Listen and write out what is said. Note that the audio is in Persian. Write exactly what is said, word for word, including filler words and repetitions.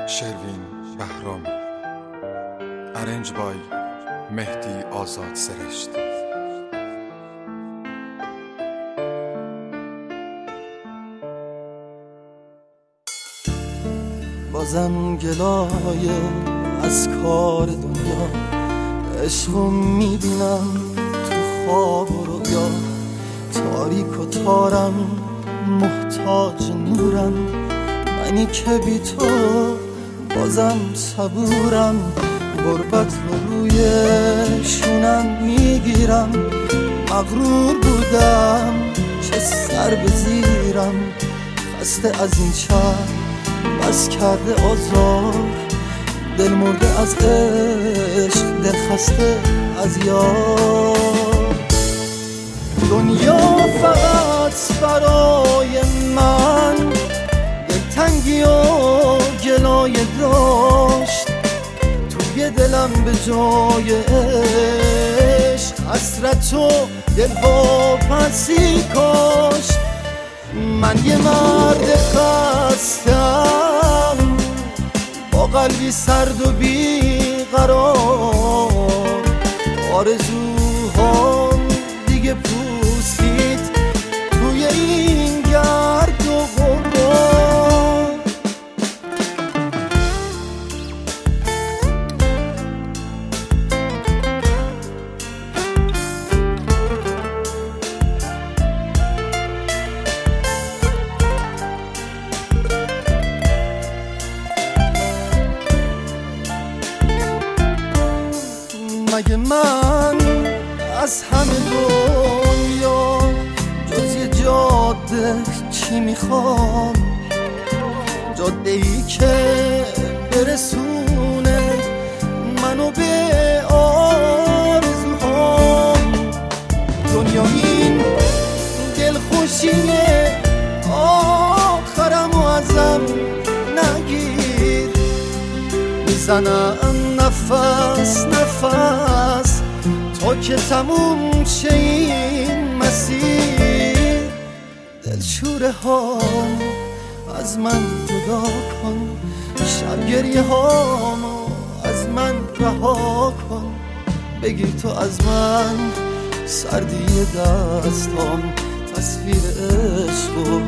شروین بهرام. ارنج بای مهدی آزاد سرشت. بازم گلایه از کار دنیا، عشقو میبینم تو خواب و رویا، تاریک و تارم محتاج نورم، منی که بی تو بازم صبورم، غربت رو روی شونم میگیرم، مغرور بودم چه سر به زیرم، خسته از این شهر بس کرده آزار، دل مرده از عشق، دل خسته از یار. دنیا فقط برای من دلتنگی و گلایه داشت، توی دلم به جای عشق حسرت و دلواپسی کاشت. من یه مرد خستم با قلبی سرد و بیقرار، آرزوهام دیگه پوسید توی این گرد و غبار. مگه من از همه دنیا جز یه جاده چی میخوام؟ جاده ای که برسونه منو به آرزوهام. دنیا این دلخوشیه آخرمو ازم نگیر، میزنم نفس نفس تا که تموم شه این مسیر. دلشوره ها از من جدا کن، شب گریه هامو از من رها کن، بگیر تو از من سردی دستام، تصویر عشق و